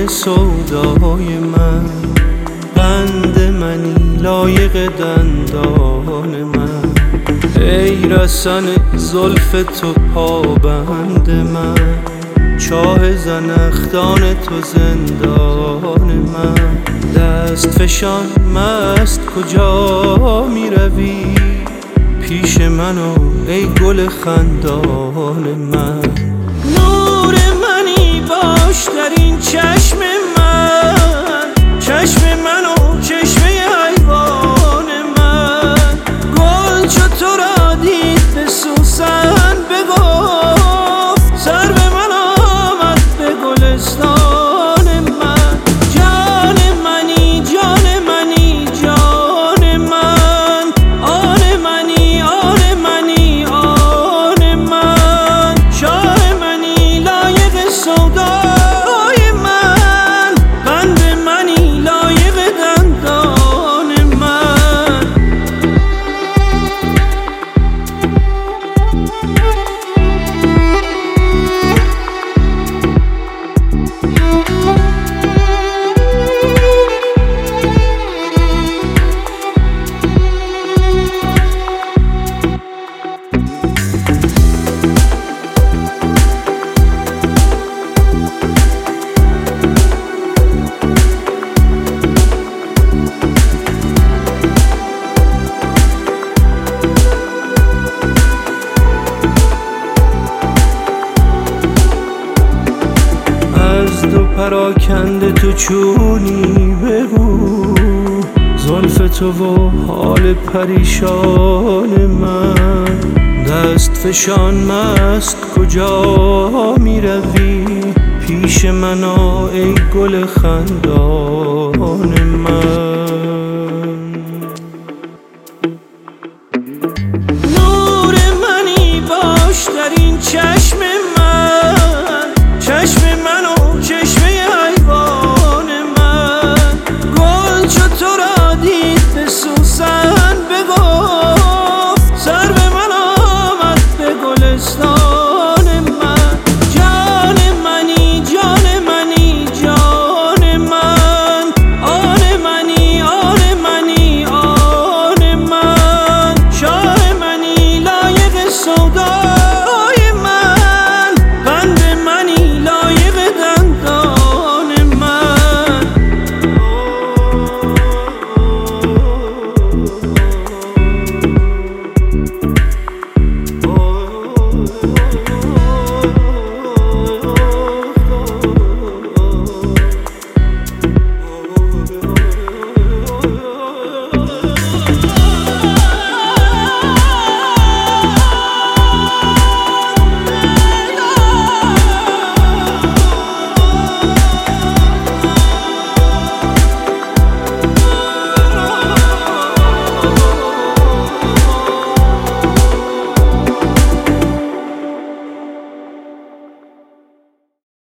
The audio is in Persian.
سودای من، قند منی لایق دندان من. ای رسن زلف تو پابند من، چاه زنخدان تو زندان من. دست فشان مست کجا می روی، پیش منو ای گل خندان من. نور منی باش در این چشم من، چشم منو چشمه حیوان من. گل چو تو را دید به سوسن بگفت، سر به من آمد به گلستان من. جان منی جان منی جان من، آن منی آن منی آن من. شاه منی لایق سودای من، قند منی لایق دندان من. از دو پراکنده تو چونی بگو، زلف تو و حال پریشان من. دست فشان مست کجا می روی، پیش من آ ای گل خندان من.